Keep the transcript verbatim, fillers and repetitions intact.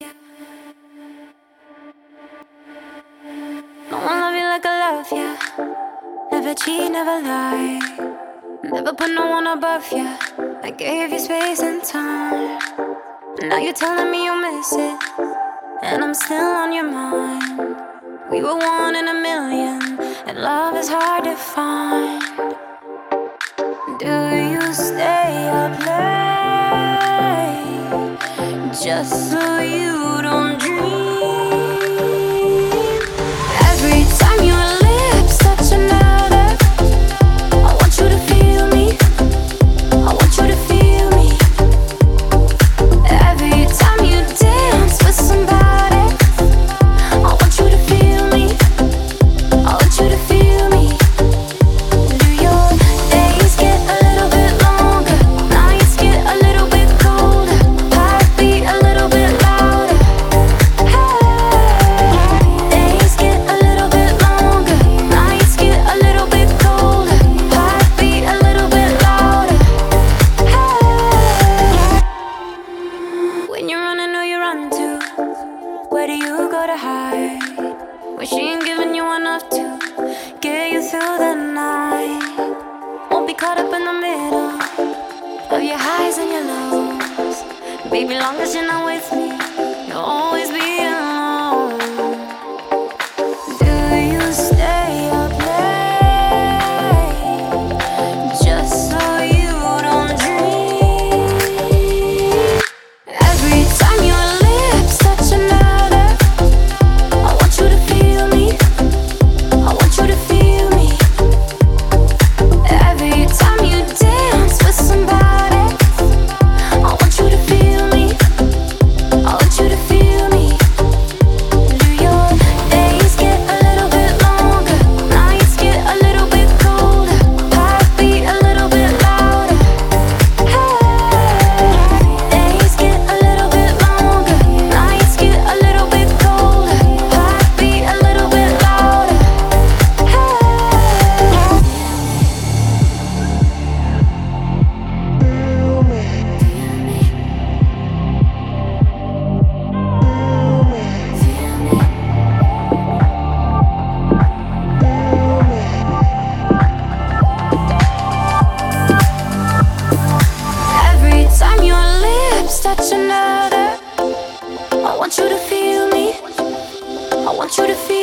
No one love you like I love ya. Never cheat, never lie. Never put no one above ya. I gave you space and time. Now you're telling me you miss it, and I'm still on your mind. We were one in a million, and love is hard to find. Do you stay up late just so you don't dream? Every time your lips touch another, I want you to feel me. I want you to feel me. Every time you dance with somebody, I want you to feel me. I want you to feel me. Do your days get a little bit longer? Nights get a little bit colder. Heartbeat a little bit louder. Hey, days get a little bit longer. Nights get a little bit colder. Heartbeat a little bit louder. Hey, when you run, I know you run too. Where do you go to hide? When she ain't giving you enough to get you through the night. Won't be caught up in the middle of your highs and your lows. Baby, long as you're not with me, you'll always be alone. Do you stay up late just so you don't dream? Every time your lips touch another, I want you to feel me. I want you to feel me. Every time you dance with somebody, I want you to feel me. I want you to feel me. Do your days get a little bit longer? Nights get a little bit colder. Heartbeat a little bit louder. Hey, days get a little bit longer. Nights get a little bit colder. Heartbeat a little bit louder. Every time your lips touch another, I want you to feel me. I want you to feel